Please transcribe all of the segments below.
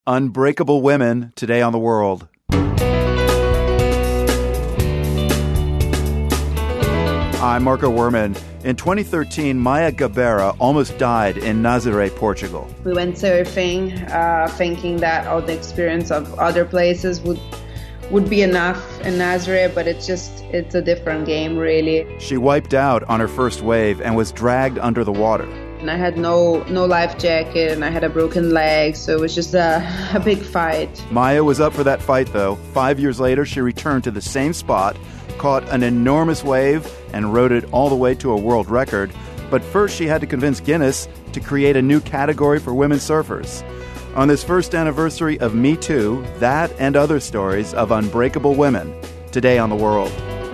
Unbreakable Women, today on The World. I'm Marco Werman. In 2013, Maya Gabeira almost died in Nazaré, Portugal. We went surfing, thinking that all the experience of other places would be enough in Nazaré, but it's a different game, really. She wiped out on her first wave and was dragged under the water. And I had no life jacket, and I had a broken leg, so it was just a big fight. Maya was up for that fight, though. 5 years later, she returned to the same spot, caught an enormous wave, and rode it all the way to a world record. But first, she had to convince Guinness to create a new category for women surfers. On this first anniversary of Me Too, that and other stories of unbreakable women, today on The World.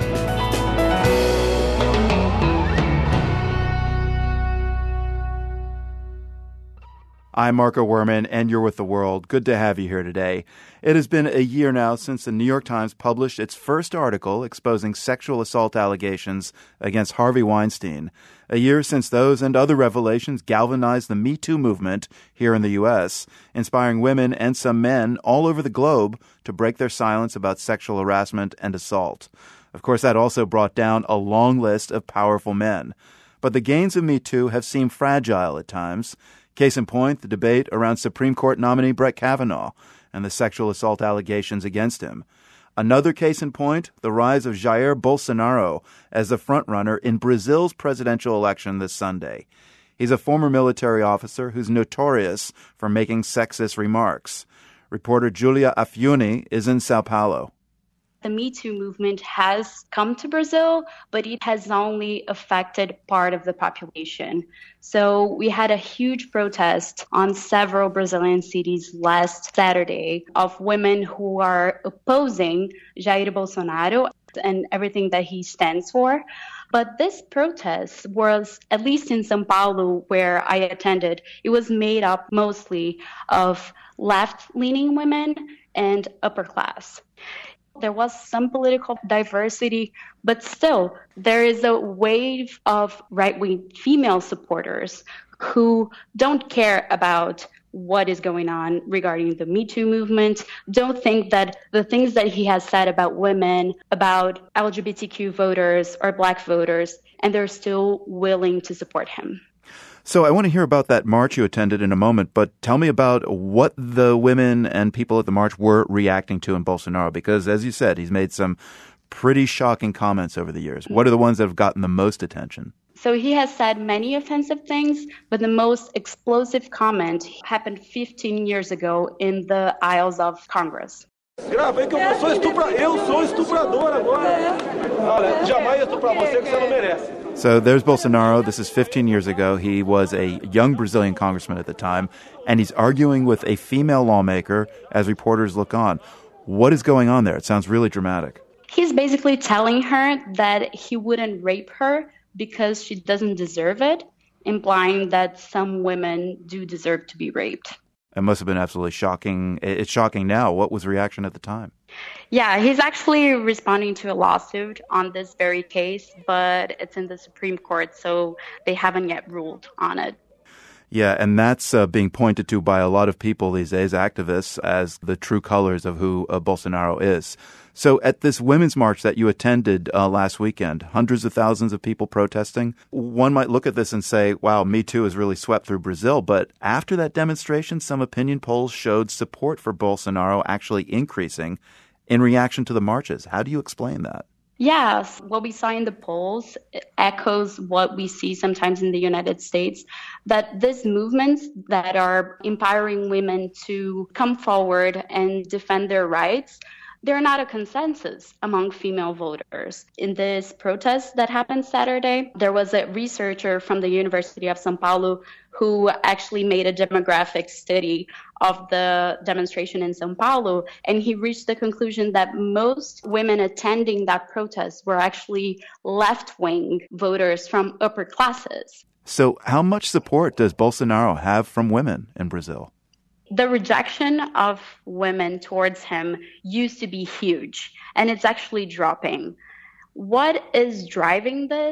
I'm Marco Werman, and you're with The World. Good to have you here today. It has been a year now since the New York Times published its first article exposing sexual assault allegations against Harvey Weinstein. A year since those and other revelations galvanized the Me Too movement here in the U.S., inspiring women and some men all over the globe to break their silence about sexual harassment and assault. Of course, that also brought down a long list of powerful men. But the gains of Me Too have seemed fragile at times. Case in point, the debate around Supreme Court nominee Brett Kavanaugh and the sexual assault allegations against him. Another case in point, the rise of Jair Bolsonaro as the frontrunner in Brazil's presidential election this Sunday. He's a former military officer who's notorious for making sexist remarks. Reporter Julia Affiuni is in Sao Paulo. The Me Too movement has come to Brazil, but it has only affected part of the population. So we had a huge protest on several Brazilian cities last Saturday of women who are opposing Jair Bolsonaro and everything that he stands for. But this protest was, at least in São Paulo, where I attended, it was made up mostly of left-leaning women and upper class. There was some political diversity, but still, there is a wave of right-wing female supporters who don't care about what is going on regarding the Me Too movement, don't think that the things that he has said about women, about LGBTQ voters or Black voters, and they're still willing to support him. So I want to hear about that march you attended in a moment, but tell me about what the women and people at the march were reacting to in Bolsonaro, because as you said, he's made some pretty shocking comments over the years. What are the ones that have gotten the most attention? So he has said many offensive things, but the most explosive comment happened 15 years ago in the aisles of Congress. Gravei que eu sou estuprador agora. Olha, jamais estuprar você que você não merece. So there's Bolsonaro. This is 15 years ago. He was a young Brazilian congressman at the time, and he's arguing with a female lawmaker as reporters look on. What is going on there? It sounds really dramatic. He's basically telling her that he wouldn't rape her because she doesn't deserve it, implying that some women do deserve to be raped. It must have been absolutely shocking. It's shocking now. What was the reaction at the time? Yeah, he's actually responding to a lawsuit on this very case, but it's in the Supreme Court, so they haven't yet ruled on it. Yeah, and that's being pointed to by a lot of people these days, activists, as the true colors of who Bolsonaro is. So at this women's march that you attended last weekend, hundreds of thousands of people protesting, one might look at this and say, wow, Me Too has really swept through Brazil. But after that demonstration, some opinion polls showed support for Bolsonaro actually increasing in reaction to the marches. How do you explain that? Yes, what we saw in the polls echoes what we see sometimes in the United States, that these movements that are empowering women to come forward and defend their rights, they're not a consensus among female voters. In this protest that happened Saturday, there was a researcher from the University of São Paulo who actually made a demographic study of the demonstration in São Paulo, and he reached the conclusion that most women attending that protest were actually left-wing voters from upper classes. So how much support does Bolsonaro have from women in Brazil? The rejection of women towards him used to be huge, and it's actually dropping. What is driving this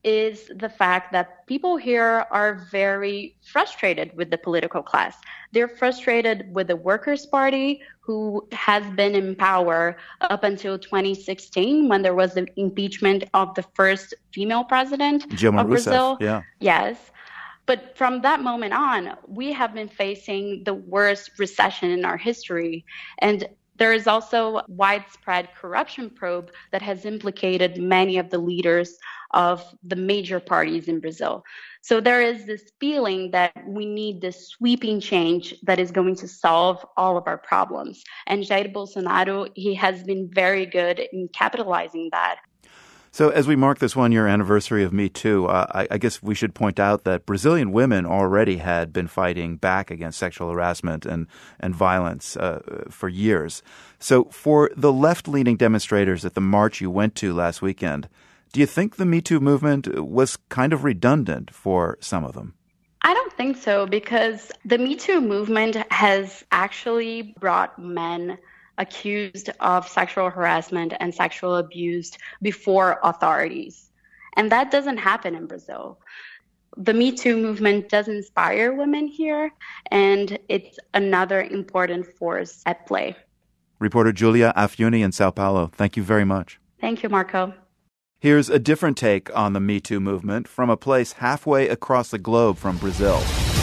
is the fact that people here are very frustrated with the political class. They're frustrated with the Workers' Party, who has been in power up until 2016 when there was the impeachment of the first female president Dilma of Rousseff, Brazil. yeah. Yes. But from that moment on, we have been facing the worst recession in our history. And there is also a widespread corruption probe that has implicated many of the leaders of the major parties in Brazil. So there is this feeling that we need this sweeping change that is going to solve all of our problems. And Jair Bolsonaro, he has been very good in capitalizing that. So as we mark this one-year anniversary of Me Too, I guess we should point out that Brazilian women already had been fighting back against sexual harassment and violence for years. So for the left-leaning demonstrators at the march you went to last weekend, do you think the Me Too movement was kind of redundant for some of them? I don't think so, because the Me Too movement has actually brought men accused of sexual harassment and sexual abuse before authorities. And that doesn't happen in Brazil. The Me Too movement does inspire women here, and it's another important force at play. Reporter Julia Afuni in Sao Paulo, thank you very much. Thank you, Marco. Here's a different take on the Me Too movement from a place halfway across the globe from Brazil.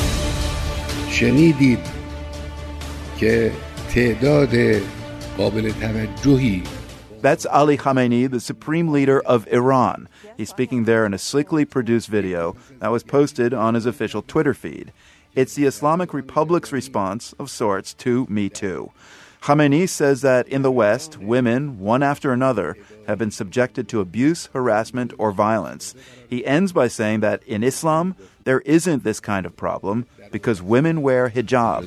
شنیدید که تعداد قابل توجهی. That's Ali Khamenei, the supreme leader of Iran. He's speaking there in a slickly produced video that was posted on his official Twitter feed. It's the Islamic Republic's response, of sorts, to Me Too. Khamenei says that in the West, women, one after another, have been subjected to abuse, harassment, or violence. He ends by saying that in Islam, there isn't this kind of problem because women wear hijab.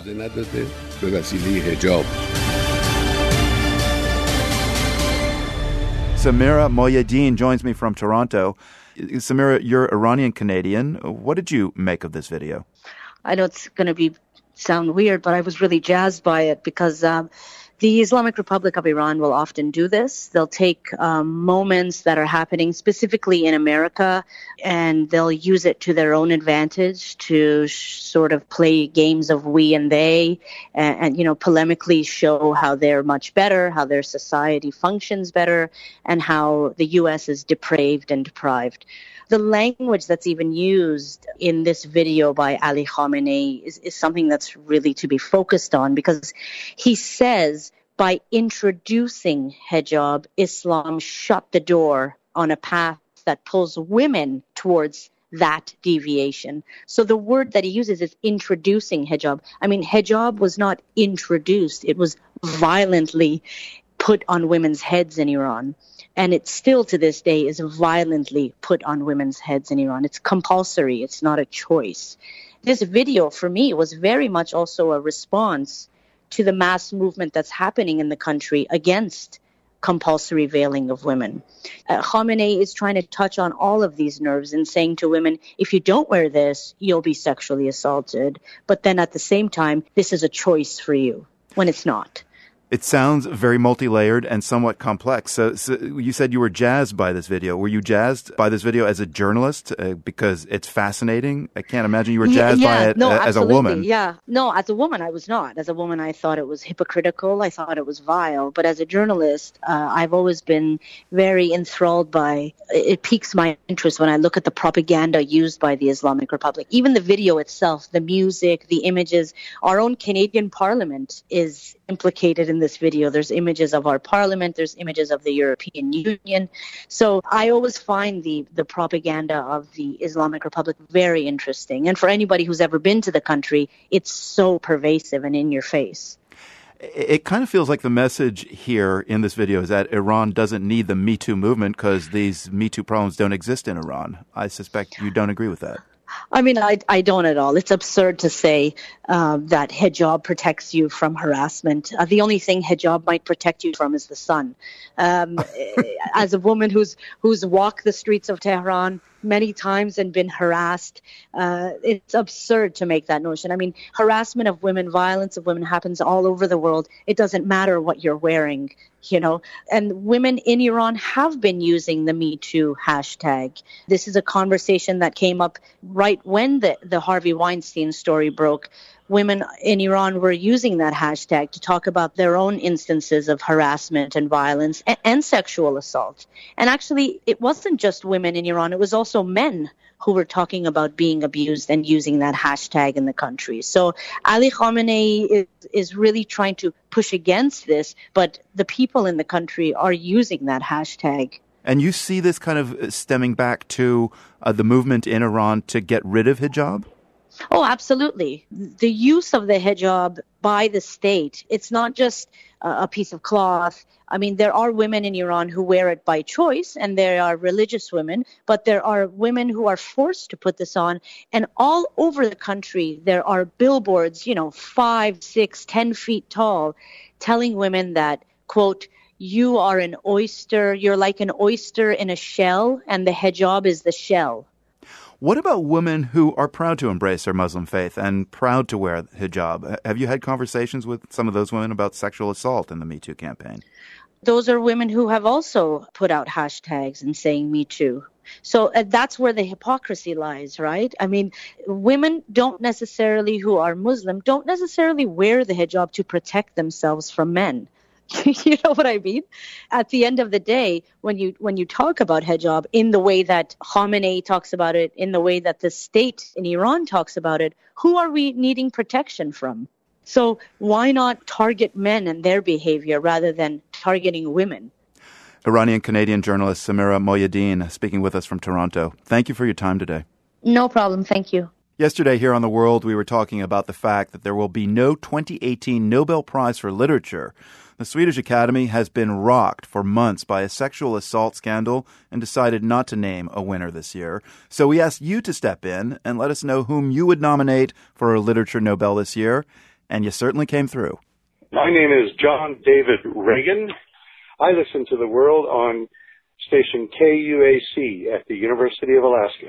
Samira Moyedin joins me from Toronto. Samira, you're Iranian-Canadian. What did you make of this video? I know it's going to sound weird, but I was really jazzed by it because the Islamic Republic of Iran will often do this. They'll take moments that are happening specifically in America, and they'll use it to their own advantage to sort of play games of we and they, and polemically show how they're much better, how their society functions better, and how the U.S. is depraved and deprived. The language that's even used in this video by Ali Khamenei is something that's really to be focused on, because he says by introducing hijab, Islam shut the door on a path that pulls women towards that deviation. So the word that he uses is introducing hijab. I mean, hijab was not introduced. It was violently put on women's heads in Iran. And it still to this day is violently put on women's heads in Iran. It's compulsory. It's not a choice. This video for me was very much also a response to the mass movement that's happening in the country against compulsory veiling of women. Khamenei is trying to touch on all of these nerves and saying to women, if you don't wear this, you'll be sexually assaulted. But then at the same time, this is a choice for you when it's not. It sounds very multi-layered and somewhat complex. So you said you were jazzed by this video. Were you jazzed by this video as a journalist because it's fascinating? I can't imagine you were jazzed by it as a woman. Yeah, no, as a woman, I was not. As a woman, I thought it was hypocritical. I thought it was vile. But as a journalist, I've always been very enthralled by it. Piques my interest when I look at the propaganda used by the Islamic Republic. Even the video itself, the music, the images. Our own Canadian Parliament is implicated in this video. There's images of our parliament. There's images of the European Union. So I always find the propaganda of the Islamic Republic very interesting. And for anybody who's ever been to the country, it's so pervasive and in your face. It kind of feels like the message here in this video is that Iran doesn't need the Me Too movement because these Me Too problems don't exist in Iran. I suspect you don't agree with that. I mean, I don't at all. It's absurd to say that hijab protects you from harassment. The only thing hijab might protect you from is the sun. As a woman who's walked the streets of Tehran, many times and been harassed. It's absurd to make that notion. I mean, harassment of women, violence of women happens all over the world. It doesn't matter what you're wearing, you know. And women in Iran have been using the Me Too hashtag. This is a conversation that came up right when the Harvey Weinstein story broke. Women in Iran were using that hashtag to talk about their own instances of harassment and violence and sexual assault. And actually, it wasn't just women in Iran, it was also men who were talking about being abused and using that hashtag in the country. So Ali Khamenei is really trying to push against this, but the people in the country are using that hashtag. And you see this kind of stemming back to the movement in Iran to get rid of hijab? Oh, absolutely. The use of the hijab by the state, it's not just a piece of cloth. I mean, there are women in Iran who wear it by choice, and there are religious women, but there are women who are forced to put this on. And all over the country, there are billboards, 5, 6, 10 feet tall, telling women that, quote, you are an oyster, you're like an oyster in a shell, and the hijab is the shell. What about women who are proud to embrace their Muslim faith and proud to wear hijab? Have you had conversations with some of those women about sexual assault in the Me Too campaign? Those are women who have also put out hashtags and saying Me Too. So that's where the hypocrisy lies, right? I mean, women who are Muslim don't necessarily wear the hijab to protect themselves from men. You know what I mean? At the end of the day, when you talk about hijab in the way that Khamenei talks about it, in the way that the state in Iran talks about it, who are we needing protection from? So why not target men and their behavior rather than targeting women? Iranian-Canadian journalist Samira Mohyeddin speaking with us from Toronto. Thank you for your time today. No problem. Thank you. Yesterday here on The World, we were talking about the fact that there will be no 2018 Nobel Prize for Literature. The Swedish Academy has been rocked for months by a sexual assault scandal and decided not to name a winner this year. So we asked you to step in and let us know whom you would nominate for a Literature Nobel this year, and you certainly came through. My name is John David Reagan. I listen to The World on station KUAC at the University of Alaska.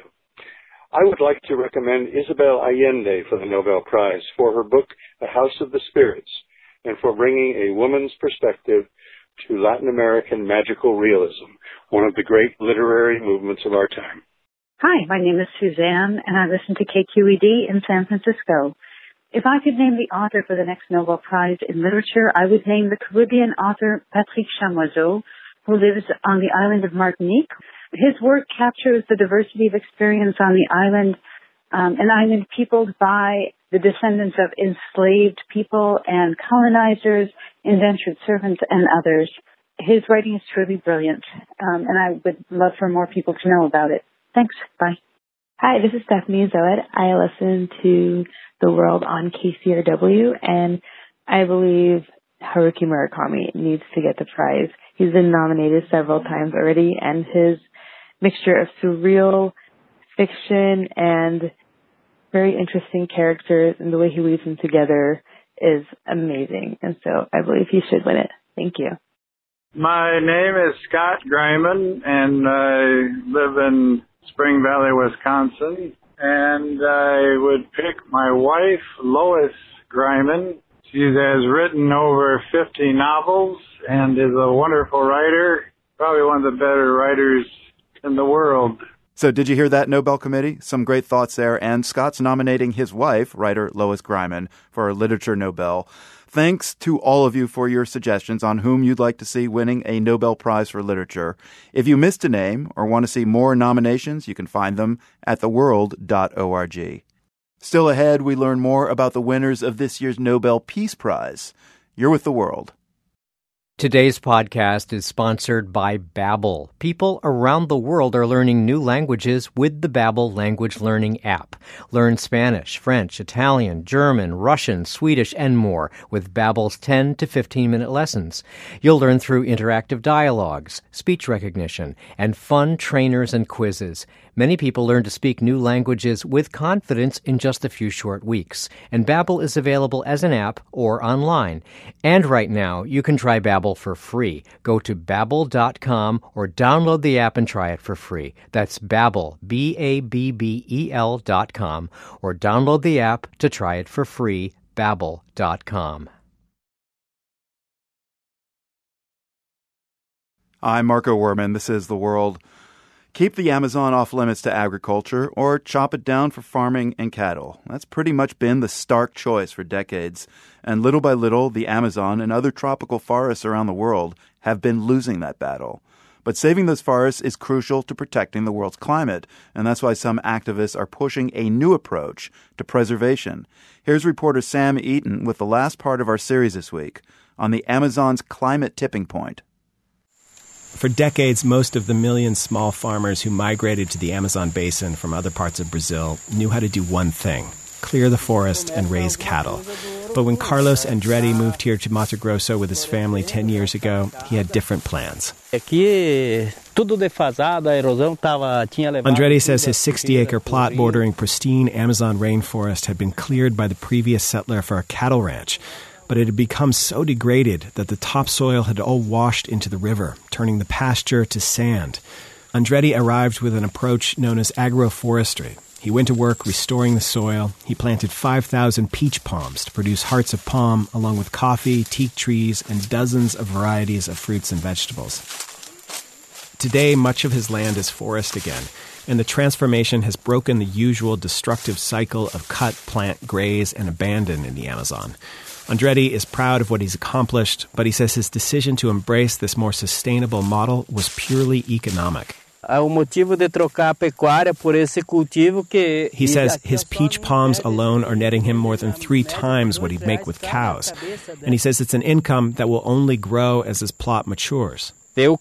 I would like to recommend Isabel Allende for the Nobel Prize for her book, The House of the Spirits, and for bringing a woman's perspective to Latin American magical realism, one of the great literary movements of our time. Hi, my name is Suzanne, and I listen to KQED in San Francisco. If I could name the author for the next Nobel Prize in Literature, I would name the Caribbean author Patrick Chamoiseau, who lives on the island of Martinique. His work captures the diversity of experience on the island, an island peopled by the descendants of enslaved people and colonizers, indentured servants, and others. His writing is truly brilliant, and I would love for more people to know about it. Thanks. Bye. Hi, this is Stephanie Zoet. I listen to The World on KCRW, and I believe Haruki Murakami needs to get the prize. He's been nominated several times already, and his mixture of surreal fiction and very interesting characters and the way he weaves them together is amazing. And so I believe he should win it. Thank you. My name is Scott Greiman, and I live in Spring Valley, Wisconsin. And I would pick my wife, Lois Greiman. She has written over 50 novels and is a wonderful writer, probably one of the better writers in the world. So did you hear that, Nobel Committee? Some great thoughts there. And Scott's nominating his wife, writer Lois Greiman, for a Literature Nobel. Thanks to all of you for your suggestions on whom you'd like to see winning a Nobel Prize for Literature. If you missed a name or want to see more nominations, you can find them at theworld.org. Still ahead, we learn more about the winners of this year's Nobel Peace Prize. You're with The World. Today's podcast is sponsored by Babbel. People around the world are learning new languages with the Babbel language learning app. Learn Spanish, French, Italian, German, Russian, Swedish, and more with Babbel's 10 to 15-minute lessons. You'll learn through interactive dialogues, speech recognition, and fun trainers and quizzes. Many people learn to speak new languages with confidence in just a few short weeks. And Babbel is available as an app or online. And right now, you can try Babbel Babbel for free. Go to Babbel.com or download the app and try it for free. That's Babbel, Babbel.com, or download the app to try it for free, Babbel.com. I'm Marco Werman. This is The World. Keep the Amazon off limits to agriculture or chop it down for farming and cattle. That's pretty much been the stark choice for decades. And little by little, the Amazon and other tropical forests around the world have been losing that battle. But saving those forests is crucial to protecting the world's climate, and that's why some activists are pushing a new approach to preservation. Here's reporter Sam Eaton with the last part of our series this week on the Amazon's climate tipping point. For decades, most of the million small farmers who migrated to the Amazon basin from other parts of Brazil knew how to do one thing: clear the forest and raise cattle. But when Carlos Andretti moved here to Mato Grosso with his family 10 years ago, he had different plans. Andretti says his 60-acre plot bordering pristine Amazon rainforest had been cleared by the previous settler for a cattle ranch. But it had become so degraded that the topsoil had all washed into the river, turning the pasture to sand. Andretti arrived with an approach known as agroforestry. He went to work restoring the soil. He planted 5,000 peach palms to produce hearts of palm, along with coffee, teak trees, and dozens of varieties of fruits and vegetables. Today, much of his land is forest again, and the transformation has broken the usual destructive cycle of cut, plant, graze, and abandon in the Amazon. Andretti is proud of what he's accomplished, but he says his decision to embrace this more sustainable model was purely economic. He says his peach palms alone are netting him more than 3 times what he'd make with cows. And he says it's an income that will only grow as his plot matures. I'm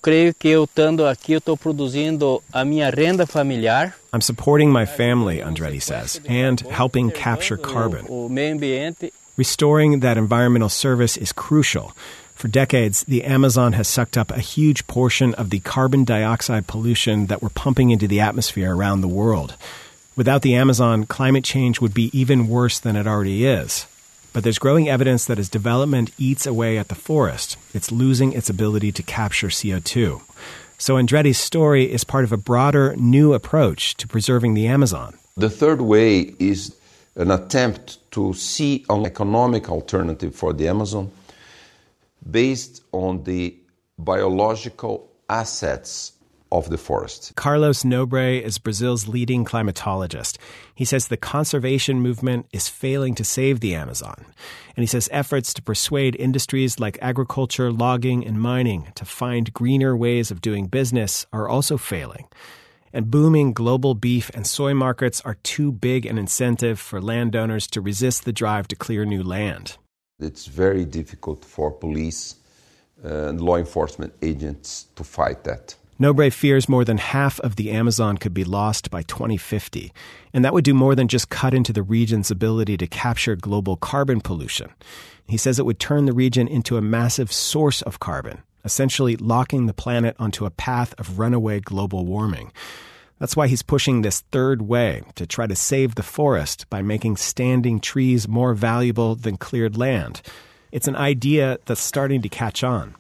supporting my family, Andretti says, and helping capture carbon. Restoring that environmental service is crucial. For decades, the Amazon has sucked up a huge portion of the carbon dioxide pollution that we're pumping into the atmosphere around the world. Without the Amazon, climate change would be even worse than it already is. But there's growing evidence that as development eats away at the forest, it's losing its ability to capture CO2. So Andretti's story is part of a broader, new approach to preserving the Amazon. The third way is an attempt to see an economic alternative for the Amazon based on the biological assets of the forest. Carlos Nobre is Brazil's leading climatologist. He says the conservation movement is failing to save the Amazon. And he says efforts to persuade industries like agriculture, logging, and mining to find greener ways of doing business are also failing. And booming global beef and soy markets are too big an incentive for landowners to resist the drive to clear new land. It's very difficult for police and law enforcement agents to fight that. Nobre fears more than half of the Amazon could be lost by 2050, and that would do more than just cut into the region's ability to capture global carbon pollution. He says it would turn the region into a massive source of carbon, essentially locking the planet onto a path of runaway global warming. That's why he's pushing this third way to try to save the forest by making standing trees more valuable than cleared land. It's an idea that's starting to catch on.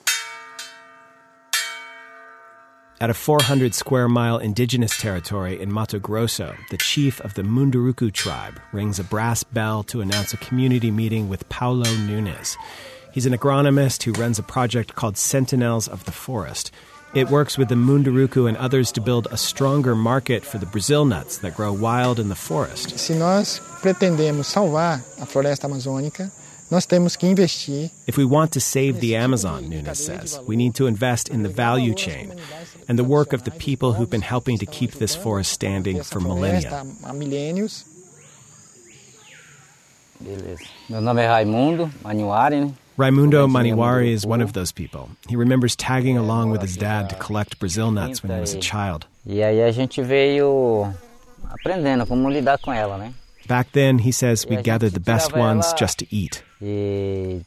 At a 400-square-mile indigenous territory in Mato Grosso, the chief of the Munduruku tribe rings a brass bell to announce a community meeting with Paulo Nunes. He's an agronomist who runs a project called Sentinels of the Forest. It works with the Munduruku and others to build a stronger market for the Brazil nuts that grow wild in the forest. Se nós pretendemos salvar a floresta amazônica, nós temos que investir. If we want to save the Amazon, Nunes says, we need to invest in the value chain and the work of the people who've been helping to keep this forest standing for millennia. Meu nome é Raimundo Maniwari. Raimundo Maniwari is one of those people. He remembers tagging along with his dad to collect Brazil nuts when he was a child. E aí a gente veio aprendendo como lidar com ela, né? Back then, he says, we gathered the best ones just to eat. They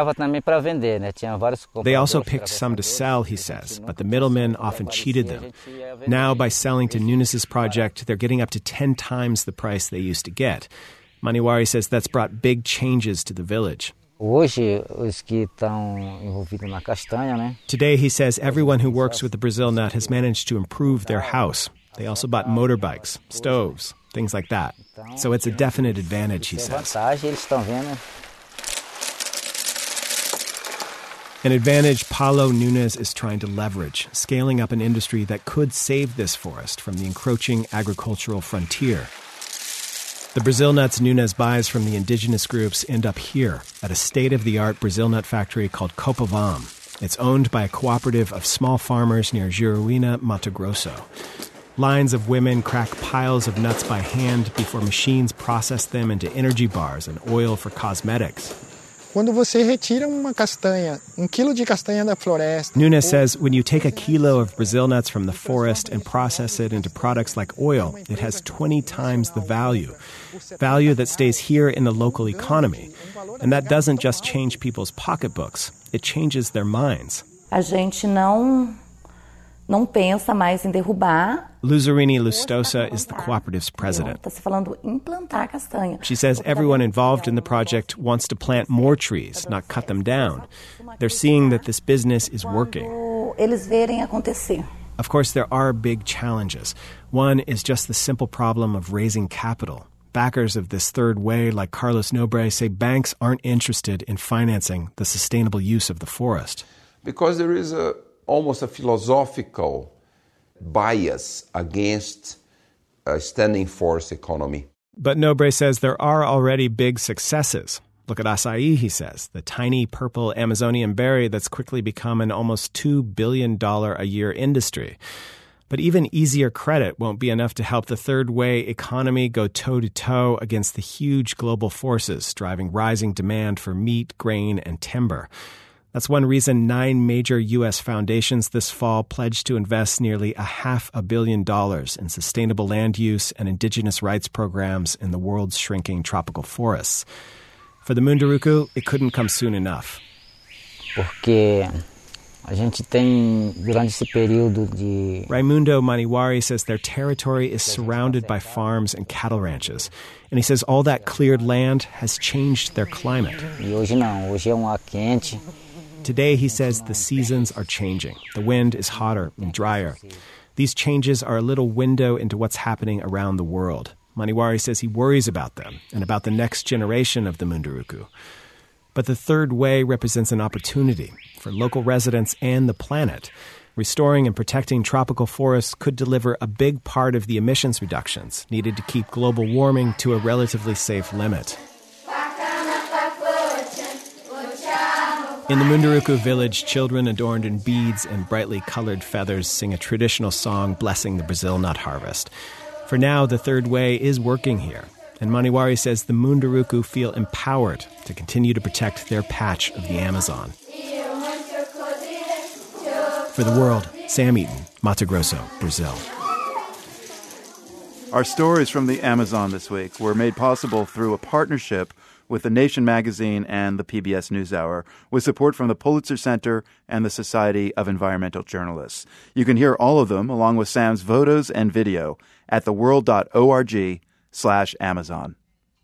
also picked some to sell, he says, but the middlemen often cheated them. Now, by selling to Nunes' project, they're getting up to 10 times the price they used to get. Maniwari says that's brought big changes to the village. Today, he says everyone who works with the Brazil nut has managed to improve their house. They also bought motorbikes, stoves, things like that. So it's a definite advantage, he says. An advantage Paulo Nunes is trying to leverage, scaling up an industry that could save this forest from the encroaching agricultural frontier. The Brazil nuts Nunes buys from the indigenous groups end up here at a state-of-the-art Brazil nut factory called Copavam. It's owned by a cooperative of small farmers near Juruína, Mato Grosso. Lines of women crack piles of nuts by hand before machines process them into energy bars and oil for cosmetics. Quando você retira uma castanha, quilo de castanha da floresta. Nunes says when you take a kilo of Brazil nuts from the forest and process it into products like oil, it has 20 times the value that stays here in the local economy. And that doesn't just change people's pocketbooks, it changes their minds. A gente não pensa mais em derrubar. Luzarini Lustosa is the cooperative's president. She says everyone involved in the project wants to plant more trees, not cut them down. They're seeing that this business is working. Of course, there are big challenges. One is just the simple problem of raising capital. Backers of this third way, like Carlos Nobre, say banks aren't interested in financing the sustainable use of the forest. Because there is almost a philosophical bias against a standing forest economy. But Nobre says there are already big successes. Look at acai, he says, the tiny purple Amazonian berry that's quickly become an almost $2 billion a year industry. But even easier credit won't be enough to help the third way economy go toe-to-toe against the huge global forces driving rising demand for meat, grain, and timber. That's one reason 9 major U.S. foundations this fall pledged to invest nearly $500 million in sustainable land use and indigenous rights programs in the world's shrinking tropical forests. For the Munduruku, it couldn't come soon enough. Porque a gente tem, durante esse período de... Raimundo Maniwari says their territory is surrounded by farms and cattle ranches. And he says all that cleared land has changed their climate. E hoje não, hoje é ar quente. Today, he says, the seasons are changing. The wind is hotter and drier. These changes are a little window into what's happening around the world. Maniwari says he worries about them and about the next generation of the Munduruku. But the third way represents an opportunity for local residents and the planet. Restoring and protecting tropical forests could deliver a big part of the emissions reductions needed to keep global warming to a relatively safe limit. In the Munduruku village, children adorned in beads and brightly colored feathers sing a traditional song blessing the Brazil nut harvest. For now, the third way is working here, and Maniwari says the Munduruku feel empowered to continue to protect their patch of the Amazon. For The World, Sam Eaton, Mato Grosso, Brazil. Our stories from the Amazon this week were made possible through a partnership with The Nation magazine and the PBS NewsHour, with support from the Pulitzer Center and the Society of Environmental Journalists. You can hear all of them, along with Sam's photos and video, at theworld.org/Amazon.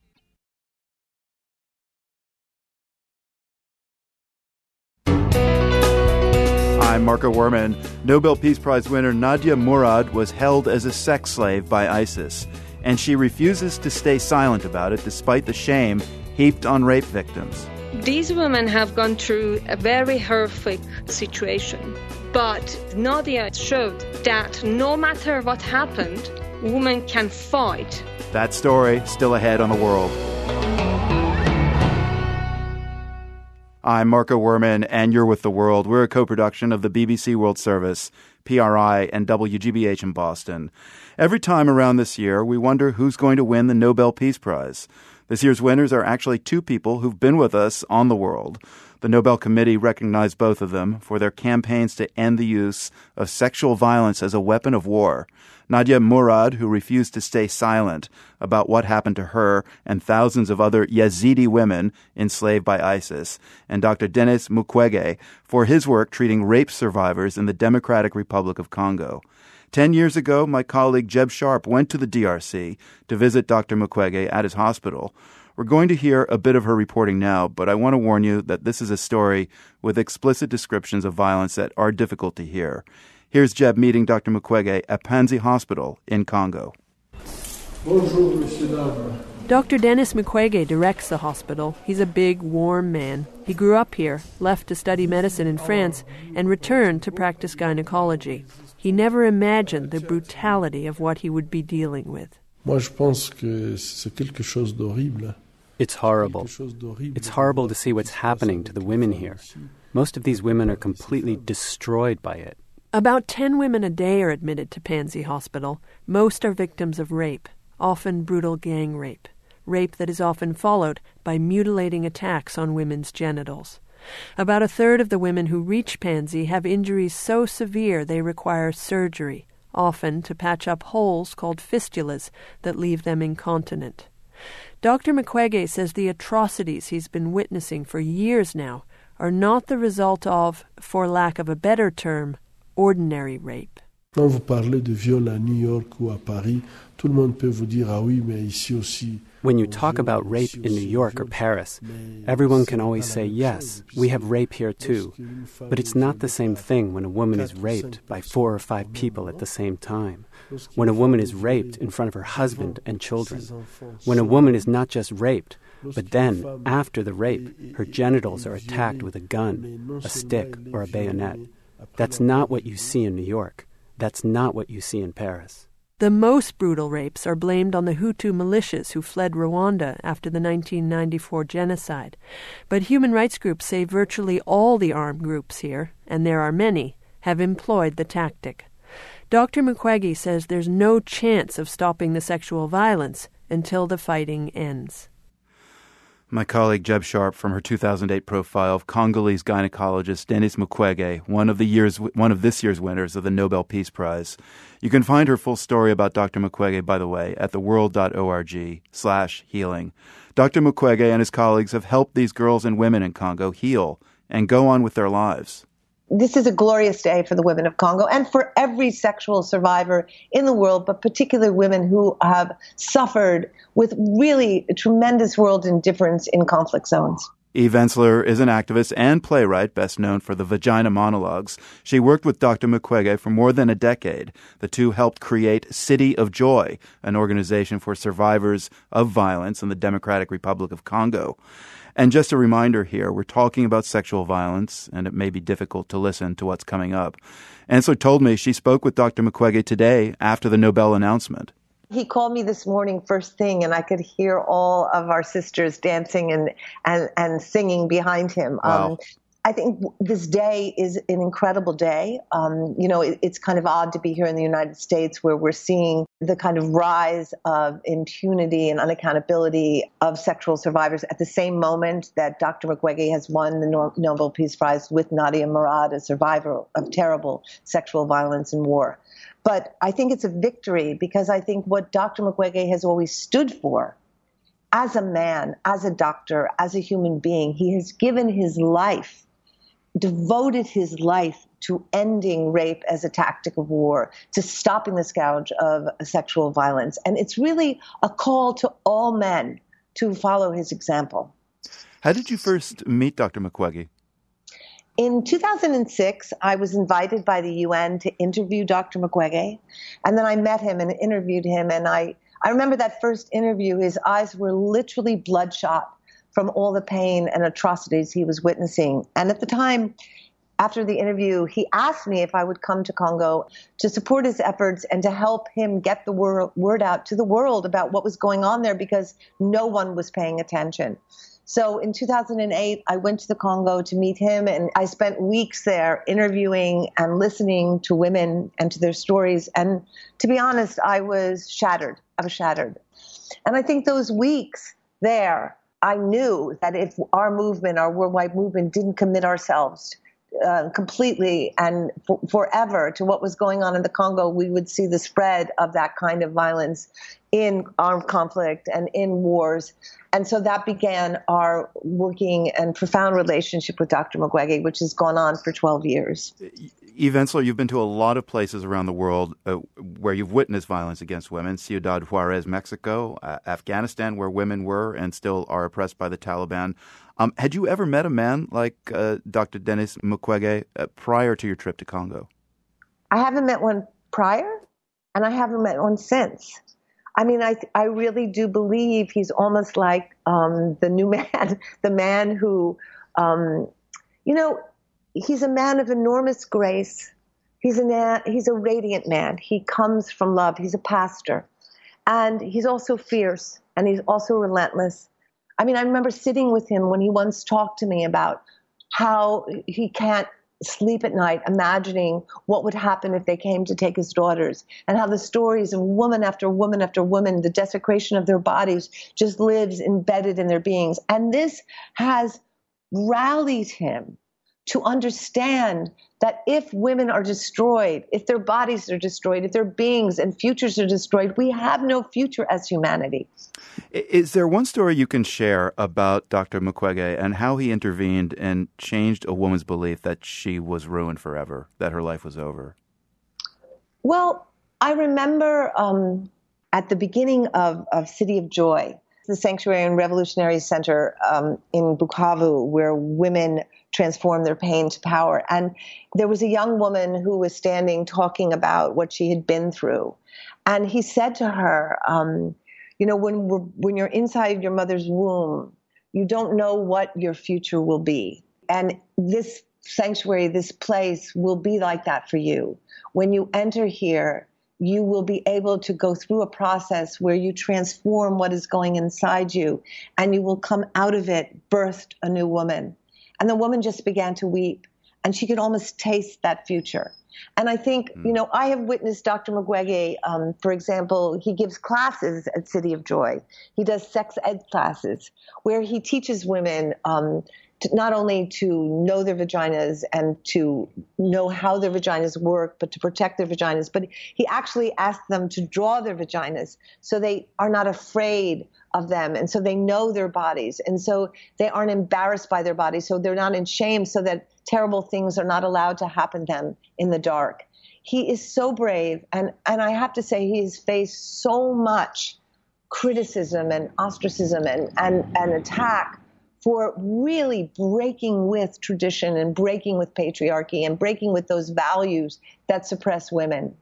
I'm Marco Werman. Nobel Peace Prize winner Nadia Murad was held as a sex slave by ISIS, and she refuses to stay silent about it despite the shame heaped on rape victims. These women have gone through a very horrific situation, but Nadia showed that no matter what happened, women can fight. That story still ahead on The World. I'm Marco Werman, and you're with The World. We're a co-production of the BBC World Service, PRI, and WGBH in Boston. Every time around this year, we wonder who's going to win the Nobel Peace Prize. This year's winners are actually 2 people who've been with us on The World. The Nobel Committee recognized both of them for their campaigns to end the use of sexual violence as a weapon of war. Nadia Murad, who refused to stay silent about what happened to her and thousands of other Yazidi women enslaved by ISIS, and Dr. Denis Mukwege for his work treating rape survivors in the Democratic Republic of Congo. 10 years ago, my colleague Jeb Sharp went to the DRC to visit Dr. Mukwege at his hospital. We're going to hear a bit of her reporting now, but I want to warn you that this is a story with explicit descriptions of violence that are difficult to hear. Here's Jeb meeting Dr. Mukwege at Panzi Hospital in Congo. Bonjour, monsieur, dame. Dr. Denis Mukwege directs the hospital. He's a big, warm man. He grew up here, left to study medicine in France, and returned to practice gynecology. He never imagined the brutality of what he would be dealing with. Moi, je pense que c'est quelque chose d'horrible. It's horrible. It's horrible to see what's happening to the women here. Most of these women are completely destroyed by it. About 10 women a day are admitted to Panzi Hospital. Most are victims of rape, often brutal gang rape. Rape that is often followed by mutilating attacks on women's genitals. About a third of the women who reach Panzi have injuries so severe they require surgery, often to patch up holes called fistulas that leave them incontinent. Dr. Mukwege says the atrocities he's been witnessing for years now are not the result of, for lack of a better term, ordinary rape. Quand vous parlez de viol à New York ou à Paris, tout le monde peut vous dire ah oui, mais ici aussi. When you talk about rape in New York or Paris, everyone can always say, yes, we have rape here too. But it's not the same thing when a woman is raped by 4 or 5 people at the same time. When a woman is raped in front of her husband and children. When a woman is not just raped, but then, after the rape, her genitals are attacked with a gun, a stick, or a bayonet. That's not what you see in New York. That's not what you see in Paris. The most brutal rapes are blamed on the Hutu militias who fled Rwanda after the 1994 genocide. But human rights groups say virtually all the armed groups here, and there are many, have employed the tactic. Dr. Mukwege says there's no chance of stopping the sexual violence until the fighting ends. My colleague Jeb Sharp from her 2008 profile of Congolese gynecologist Denis Mukwege, one of this year's winners of the Nobel Peace Prize. You can find her full story about Dr. Mukwege, by the way, at theworld.org/healing. Dr. Mukwege and his colleagues have helped these girls and women in Congo heal and go on with their lives. This is a glorious day for the women of Congo and for every sexual survivor in the world, but particularly women who have suffered with really tremendous world indifference in conflict zones. Eve Ensler is an activist and playwright, best known for the Vagina Monologues. She worked with Dr. Mukwege for more than a decade. The two helped create City of Joy, an organization for survivors of violence in the Democratic Republic of Congo. And just a reminder here, we're talking about sexual violence, and it may be difficult to listen to what's coming up. Ensler told me she spoke with Dr. Mukwege today after the Nobel announcement. He called me this morning first thing, and I could hear all of our sisters dancing and singing behind him. Wow. I think this day is an incredible day. It's kind of odd to be here in the United States where we're seeing the kind of rise of impunity and unaccountability of sexual survivors at the same moment that Dr. Mukwege has won the Nobel Peace Prize with Nadia Murad, a survivor of terrible sexual violence and war. But I think it's a victory because I think what Dr. Mukwege has always stood for, as a man, as a doctor, as a human being, he has given his life, devoted his life to ending rape as a tactic of war, to stopping the scourge of sexual violence. And it's really a call to all men to follow his example. How did you first meet Dr. Mukwege? In 2006, I was invited by the UN to interview Dr. Mukwege, and then I met him and interviewed him, and I remember that first interview, his eyes were literally bloodshot from all the pain and atrocities he was witnessing. And at the time, after the interview, he asked me if I would come to Congo to support his efforts and to help him get the word out to the world about what was going on there because no one was paying attention. So in 2008, I went to the Congo to meet him, and I spent weeks there interviewing and listening to women and to their stories. And to be honest, I was shattered. And I think those weeks there, I knew that if our movement, our worldwide movement, didn't commit ourselves completely and forever to what was going on in the Congo, we would see the spread of that kind of violence in armed conflict and in wars. And so that began our working and profound relationship with Dr. Mukwege, which has gone on for 12 years. Eve Ensler, you've been to a lot of places around the world where you've witnessed violence against women. Ciudad Juarez, Mexico, Afghanistan, where women were and still are oppressed by the Taliban. Had you ever met a man like Dr. Denis Mukwege prior to your trip to Congo? I haven't met one prior, and I haven't met one since. I mean, I really do believe he's almost like the new man, the man who, he's a man of enormous grace. He's a radiant man. He comes from love. He's a pastor. And he's also fierce, and he's also relentless. I mean, I remember sitting with him when he once talked to me about how he can't sleep at night imagining what would happen if they came to take his daughters, and how the stories of woman after woman after woman, the desecration of their bodies just lives embedded in their beings. And this has rallied him to understand that if women are destroyed, if their bodies are destroyed, if their beings and futures are destroyed, we have no future as humanity. Is there one story you can share about Dr. Mukwege and how he intervened and changed a woman's belief that she was ruined forever, that her life was over? Well, I remember at the beginning of City of Joy, the Sanctuary and Revolutionary Center in Bukavu, where women transform their pain to power. And there was a young woman who was standing talking about what she had been through. And he said to her, when you're inside your mother's womb, you don't know what your future will be. And this sanctuary, this place will be like that for you. When you enter here, you will be able to go through a process where you transform what is going inside you, and you will come out of it birthed a new woman. And the woman just began to weep, and she could almost taste that future. And I think, I have witnessed Dr. Mukwege, for example, he gives classes at City of Joy. He does sex ed classes where he teaches women not only to know their vaginas and to know how their vaginas work, but to protect their vaginas. But he actually asks them to draw their vaginas so they are not afraid of them. And so they know their bodies. And so they aren't embarrassed by their bodies. So they're not in shame, so that terrible things are not allowed to happen to them in the dark. He is so brave. And I have to say, he has faced so much criticism and ostracism and attack for really breaking with tradition and breaking with patriarchy and breaking with those values that suppress women.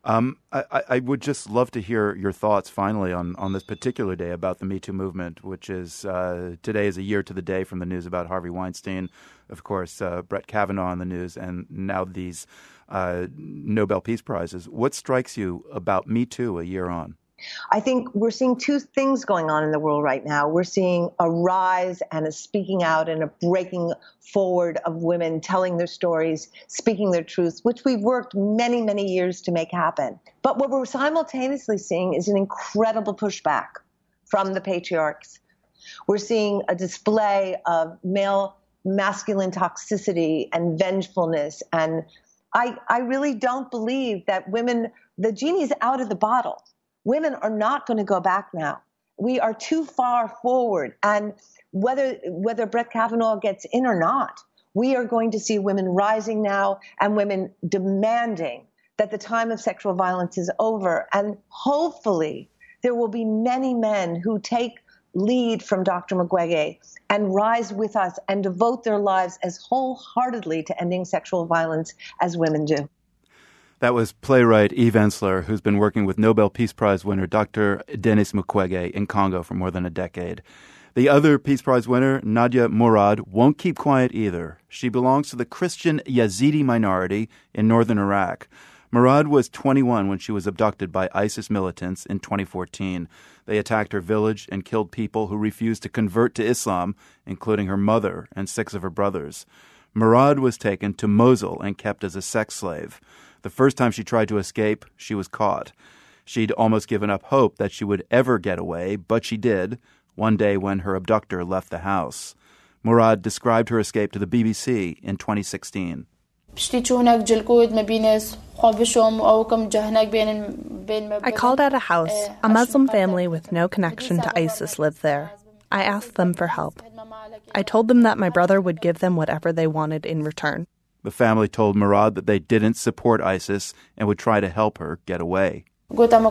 I would just love to hear your thoughts finally on this particular day about the Me Too movement, which is today is a year to the day from the news about Harvey Weinstein, of course, Brett Kavanaugh in the news, and now these Nobel Peace Prizes. What strikes you about Me Too a year on? I think we're seeing two things going on in the world right now. We're seeing a rise and a speaking out and a breaking forward of women telling their stories, speaking their truths, which we've worked many, many years to make happen. But what we're simultaneously seeing is an incredible pushback from the patriarchs. We're seeing a display of male masculine toxicity and vengefulness. And I really don't believe that women, the genie's out of the bottle. Women are not going to go back now. We are too far forward. And whether Brett Kavanaugh gets in or not, we are going to see women rising now and women demanding that the time of sexual violence is over. And hopefully there will be many men who take lead from Dr. Mukwege and rise with us and devote their lives as wholeheartedly to ending sexual violence as women do. That was playwright Eve Ensler, who's been working with Nobel Peace Prize winner Dr. Denis Mukwege in Congo for more than a decade. The other Peace Prize winner, Nadia Murad, won't keep quiet either. She belongs to the Christian Yazidi minority in northern Iraq. Murad was 21 when she was abducted by ISIS militants in 2014. They attacked her village and killed people who refused to convert to Islam, including her mother and 6 of her brothers. Murad was taken to Mosul and kept as a sex slave. The first time she tried to escape, she was caught. She'd almost given up hope that she would ever get away, but she did, one day when her abductor left the house. Murad described her escape to the BBC in 2016. I called at a house. A Muslim family with no connection to ISIS lived there. I asked them for help. I told them that my brother would give them whatever they wanted in return. The family told Murad that they didn't support ISIS and would try to help her get away. They gave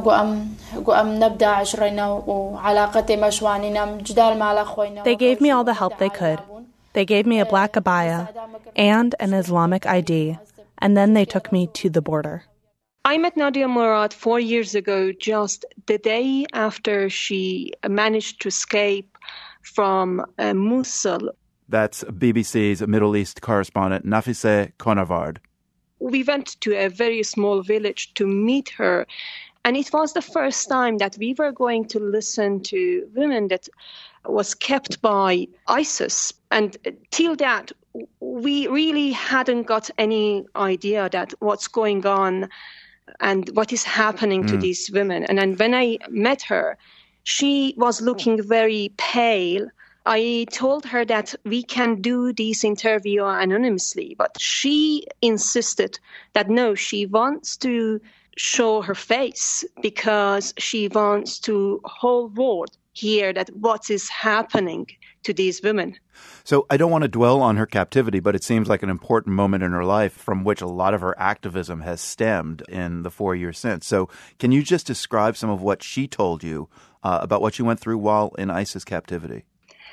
me all the help they could. They gave me a black abaya and an Islamic ID, and then they took me to the border. I met Nadia Murad 4 years ago, just the day after she managed to escape from Mosul. That's BBC's Middle East correspondent Nafise Konavard. We went to a very small village to meet her, and it was the first time that we were going to listen to women that was kept by ISIS. And till that, we really hadn't got any idea that what's going on and what is happening to these women. And then when I met her, she was looking very pale. I told her that we can do this interview anonymously, but she insisted that no, she wants to show her face because she wants to whole world hear that what is happening to these women. So I don't want to dwell on her captivity, but it seems like an important moment in her life from which a lot of her activism has stemmed in the 4 years since. So can you just describe some of what she told you about what she went through while in ISIS captivity?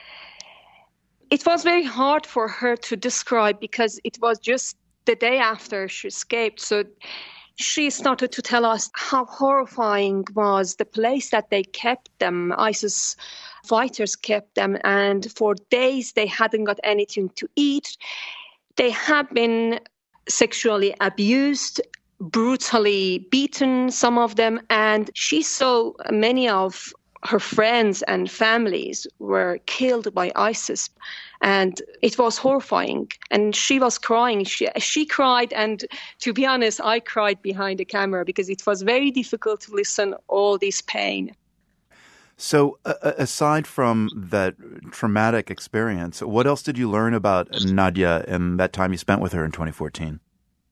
It was very hard for her to describe because it was just the day after she escaped. So she started to tell us how horrifying was the place that they kept them. ISIS fighters kept them, and for days they hadn't got anything to eat. They had been sexually abused, brutally beaten, some of them, and she saw many of her friends and families were killed by ISIS, and it was horrifying. And she was crying. She cried, and to be honest, I cried behind the camera because it was very difficult to listen all this pain. So aside from that traumatic experience, what else did you learn about Nadia in that time you spent with her in 2014?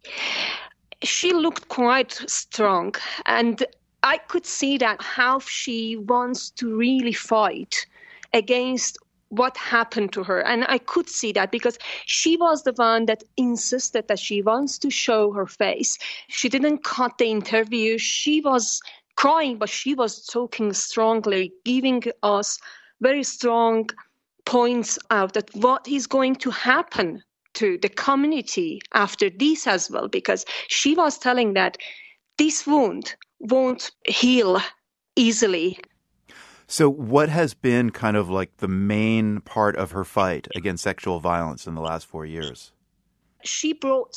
She looked quite strong, and I could see that how she wants to really fight against what happened to her. And I could see that because she was the one that insisted that she wants to show her face. She didn't cut the interview. She was crying, but she was talking strongly, giving us very strong points out that what is going to happen to the community after this as well, because she was telling that this wound won't heal easily. So what has been kind of like the main part of her fight against sexual violence in the last 4 years? She brought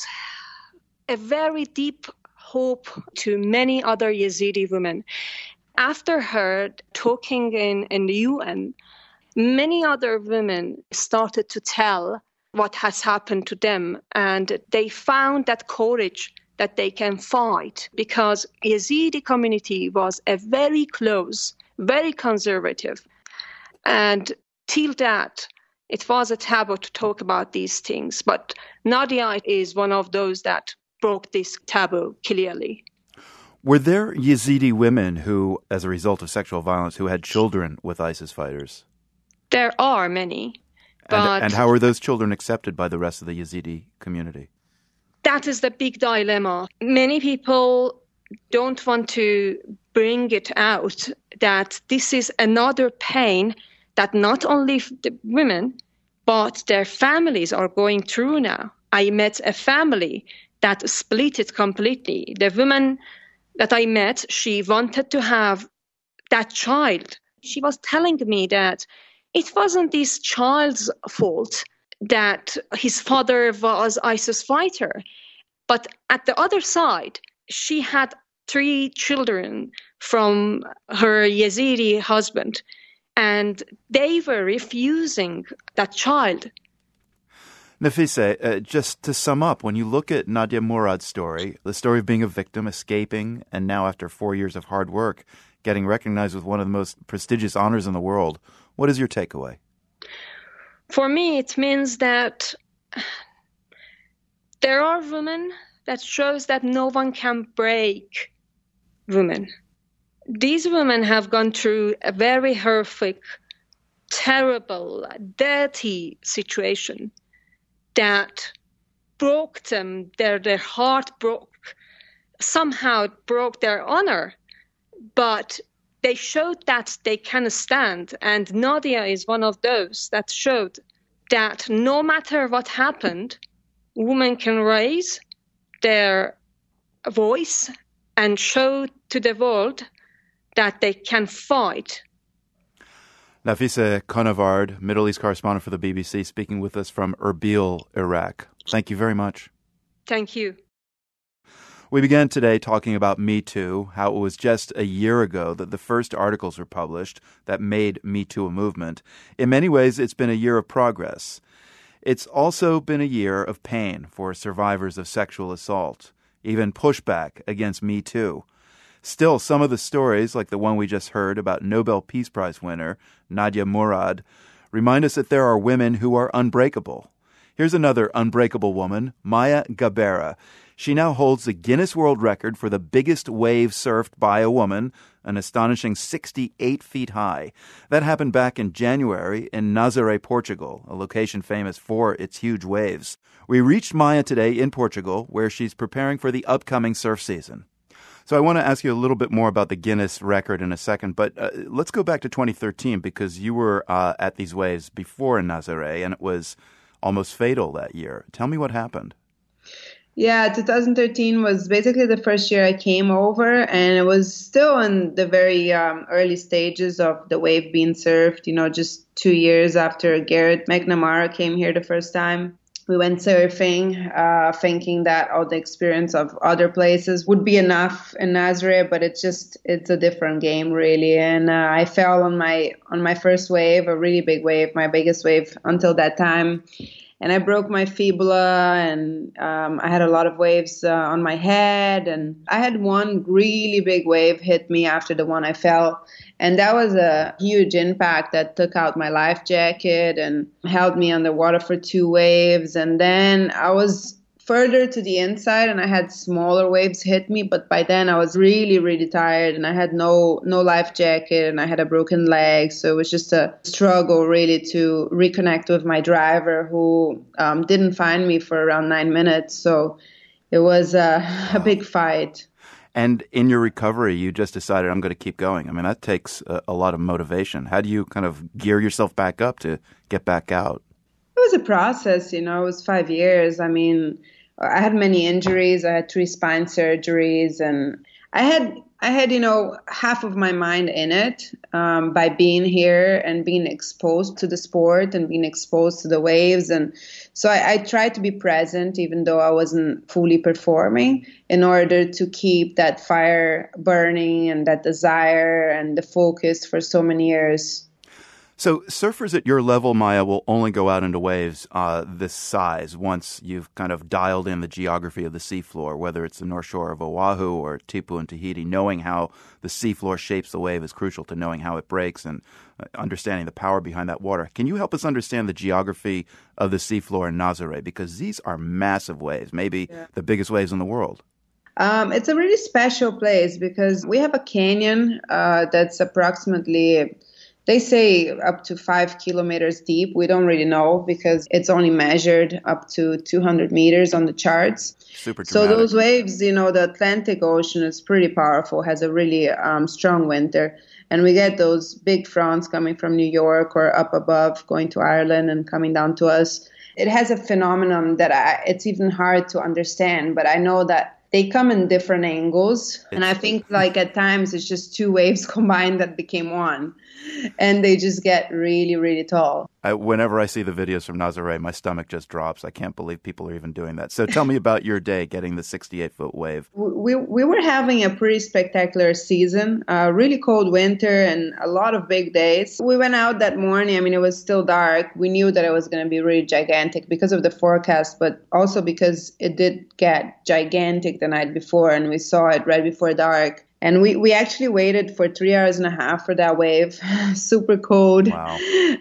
a very deep hope to many other Yazidi women. After her talking in the UN, many other women started to tell what has happened to them, and they found that courage that they can fight, because Yazidi community was a very close, very conservative. And till that, it was a taboo to talk about these things. But Nadia is one of those that broke this taboo clearly. Were there Yazidi women who, as a result of sexual violence, who had children with ISIS fighters? There are many. But and how were those children accepted by the rest of the Yazidi community? That is the big dilemma. Many people don't want to bring it out that this is another pain that not only the women, but their families are going through now. I met a family that split it completely. The woman that I met, she wanted to have that child. She was telling me that it wasn't this child's fault that his father was ISIS fighter. But at the other side, she had 3 children from her Yazidi husband, and they were refusing that child. Nafise, just to sum up, when you look at Nadia Murad's story, the story of being a victim, escaping, and now after 4 years of hard work, getting recognized with one of the most prestigious honors in the world, what is your takeaway? For me, it means that there are women that shows that no one can break women. These women have gone through a very horrific, terrible, dirty situation that broke them, their heart broke. Somehow it broke their honor. But they showed that they can stand. And Nadia is one of those that showed that no matter what happened, women can raise their voice and show to the world that they can fight. Nafisa Konavard, Middle East correspondent for the BBC, speaking with us from Erbil, Iraq. Thank you very much. Thank you. We began today talking about Me Too, how it was just a year ago that the first articles were published that made Me Too a movement. In many ways, it's been a year of progress. It's also been a year of pain for survivors of sexual assault, even pushback against Me Too. Still, some of the stories, like the one we just heard about Nobel Peace Prize winner Nadia Murad, remind us that there are women who are unbreakable. Here's another unbreakable woman, Maya Gabeira. She now holds the Guinness World Record for the biggest wave surfed by a woman, an astonishing 68 feet high. That happened back in January in Nazaré, Portugal, a location famous for its huge waves. We reached Maya today in Portugal, where she's preparing for the upcoming surf season. So I want to ask you a little bit more about the Guinness record in a second, but let's go back to 2013 because you were at these waves before in Nazaré, and it was almost fatal that year. Tell me what happened. Yeah, 2013 was basically the first year I came over, and it was still in the very early stages of the wave being surfed, just 2 years after Garrett McNamara came here the first time. We went surfing, thinking that all the experience of other places would be enough in Nazaré, but it's a different game, really. And I fell on my first wave, a really big wave, my biggest wave until that time. And I broke my fibula, and I had a lot of waves on my head. And I had one really big wave hit me after the one I fell. And that was a huge impact that took out my life jacket and held me underwater for 2 waves. And then I was further to the inside and I had smaller waves hit me. But by then I was really, really tired and I had no life jacket and I had a broken leg. So it was just a struggle really to reconnect with my driver who didn't find me for around 9 minutes. So it was a big fight. And in your recovery, you just decided, I'm going to keep going. I mean, that takes a lot of motivation. How do you kind of gear yourself back up to get back out? It was a process, it was 5 years. I mean, I had many injuries. I had 3 spine surgeries, and I had half of my mind in it by being here and being exposed to the sport and being exposed to the waves. And so I tried to be present, even though I wasn't fully performing, in order to keep that fire burning and that desire and the focus for so many years. So surfers at your level, Maya, will only go out into waves this size once you've kind of dialed in the geography of the seafloor, whether it's the North Shore of Oahu or Tipu and Tahiti. Knowing how the seafloor shapes the wave is crucial to knowing how it breaks and understanding the power behind that water. Can you help us understand the geography of the seafloor in Nazaré? Because these are massive waves, maybe the biggest waves in the world. It's a really special place because we have a canyon that's approximately, they say, up to 5 kilometers deep. We don't really know because it's only measured up to 200 meters on the charts. Super dramatic. So those waves, the Atlantic Ocean is pretty powerful, has a really strong winter. And we get those big fronts coming from New York or up above, going to Ireland and coming down to us. It has a phenomenon that it's even hard to understand, but I know that they come in different angles. And I think at times it's just 2 waves combined that became one. And they just get really, really tall. Whenever I see the videos from Nazaré, my stomach just drops. I can't believe people are even doing that. So tell me about your day getting the 68-foot wave. We were having a pretty spectacular season, really cold winter and a lot of big days. We went out that morning. I mean, it was still dark. We knew that it was going to be really gigantic because of the forecast, but also because it did get gigantic the night before and we saw it right before dark. And we actually waited for 3 hours and a half for that wave. Super cold. Wow.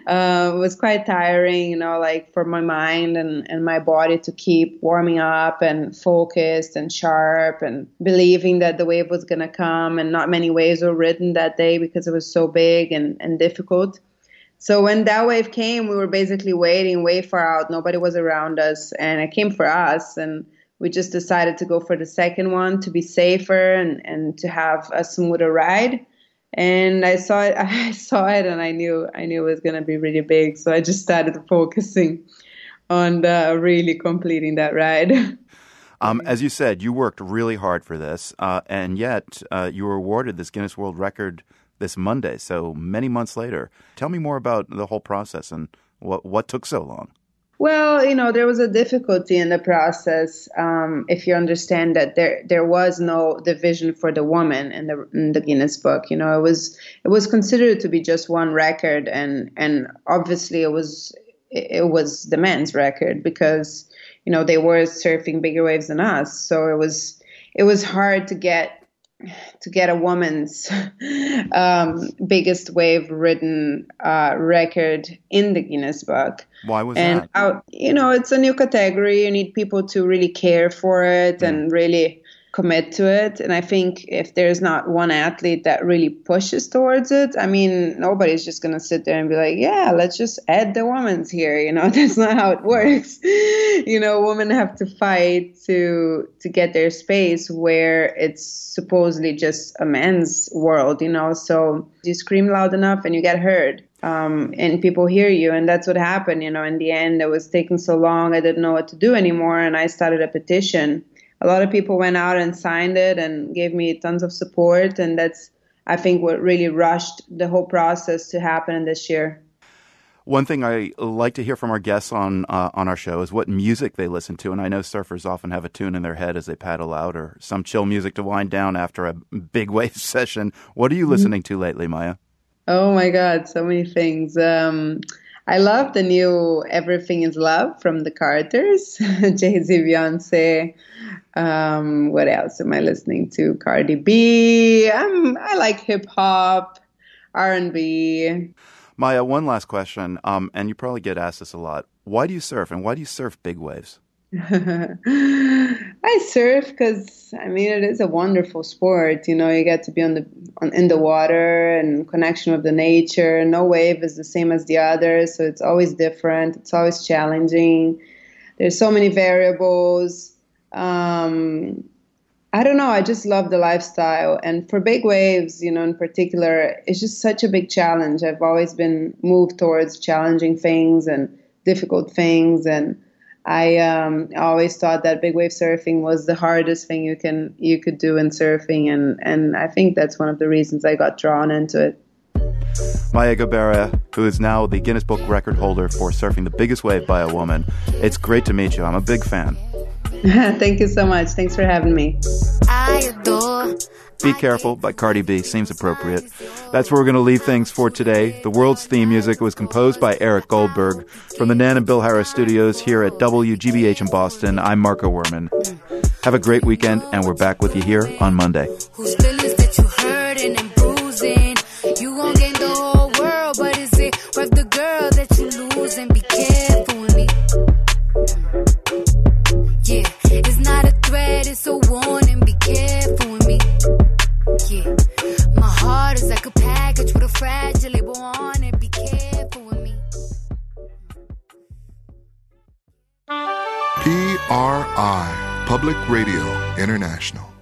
It was quite tiring, for my mind and my body to keep warming up and focused and sharp and believing that the wave was going to come. And not many waves were ridden that day because it was so big and difficult. So when that wave came, we were basically waiting way far out. Nobody was around us, and it came for us. And we just decided to go for the second one to be safer and to have a smoother ride. And I saw it, and I knew it was going to be really big. So I just started focusing on really completing that ride. As you said, you worked really hard for this, and yet you were awarded this Guinness World Record this Monday, so many months later. Tell me more about the whole process and what took so long. Well, there was a difficulty in the process. If you understand that there was no division for the woman in the Guinness Book, it was considered to be just one record, and obviously it was the men's record because they were surfing bigger waves than us. So it was hard to get a woman's biggest wave ridden record in the Guinness Book. Why was that? It's a new category. You need people to really care for it and really commit to it. And I think if there's not one athlete that really pushes towards it, nobody's just going to sit there and be like, yeah, let's just add the women's here. That's not how it works. Women have to fight to get their space where it's supposedly just a men's world, so you scream loud enough and you get heard. And people hear you, and that's what happened. In the end, it was taking so long, I didn't know what to do anymore, and I started a petition. A lot of people went out and signed it and gave me tons of support, and that's, I think, what really rushed the whole process to happen this year. One thing I like to hear from our guests on our show is what music they listen to, and I know surfers often have a tune in their head as they paddle out, or some chill music to wind down after a big wave session. What are you listening to lately, Maya? Oh my God, so many things. I love the new Everything is Love from the Carters, Jay-Z, Beyonce. What else am I listening to? Cardi B. I like hip hop, R&B. Maya, one last question, and you probably get asked this a lot. Why do you surf, and why do you surf big waves? I surf because it is a wonderful sport. You get to be in the water and connection with the nature. No wave is the same as the other, so it's always different. It's always challenging. There's so many variables. I don't know. I just love the lifestyle, and for big waves, in particular, it's just such a big challenge. I've always been moved towards challenging things and difficult things, and I always thought that big wave surfing was the hardest thing you could do in surfing, and I think that's one of the reasons I got drawn into it. Maya Gabeira, who is now the Guinness Book record holder for surfing the biggest wave by a woman. It's great to meet you. I'm a big fan. Thank you so much. Thanks for having me. I adore. Be Careful by Cardi B seems appropriate. That's where we're going to leave things for today. The world's theme music was composed by Eric Goldberg. From the Nan and Bill Harris studios here at WGBH in Boston, I'm Marco Werman. Have a great weekend, and we're back with you here on Monday. Whose feelings that you hurting and bruising? You gon' gain the whole world, but is it worth the girl that you losing? Be careful with me. Yeah, it's not a threat, it's a warning. Be careful with me. Yeah, my heart is like a package with a fragile label on it. Be careful with me. PRI, Public Radio International.